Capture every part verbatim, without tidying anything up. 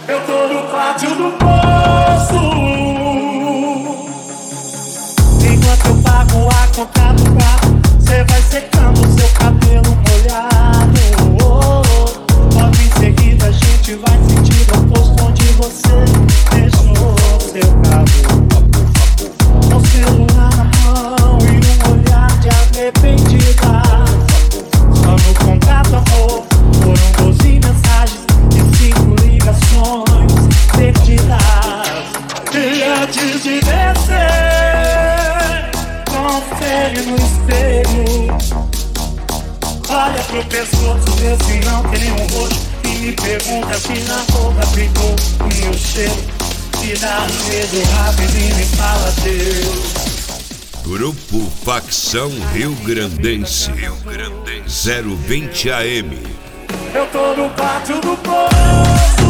Eu tô no pátio do poço. Enquanto eu pago a conta do carro, cê vai secando seu cabelo molhado. Oh, oh. Logo em seguida a gente vai sentir o posto onde você deixou seu carro. Com celular na mão e um olhar de arrependida. Só no contato, amor, foram doze mensagens e cinco ligações perdidas. E antes de descer, confere no espelho. Olha pro pescoço, vê se não tem nenhum roxo. E me pergunta se na roupa ficou o meu cheiro. Se dá um beijo rapidinho e fala Deus. Grupo Facção Rio Grandense, zero vinte A M. Eu tô no pátio do poço.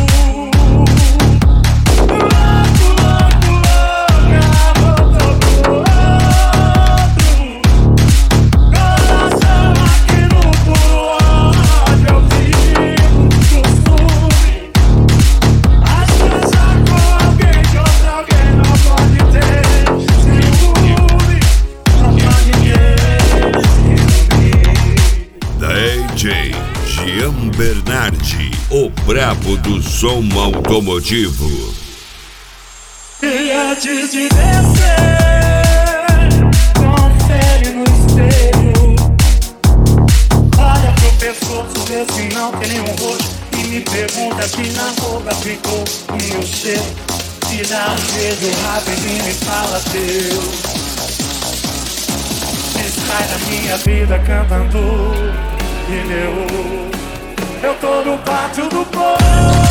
D J Gian Bernardi, o brabo do som automotivo. E antes de descer, confere no espelho. Olha pro pescoço, vê se não tem nenhum roxo. E me pergunta se na roupa ficou o meu cheiro. Se dá um beijo rapidinho e fala Deus. Sai da minha vida cantando e meu. Eu tô no pátio do povo.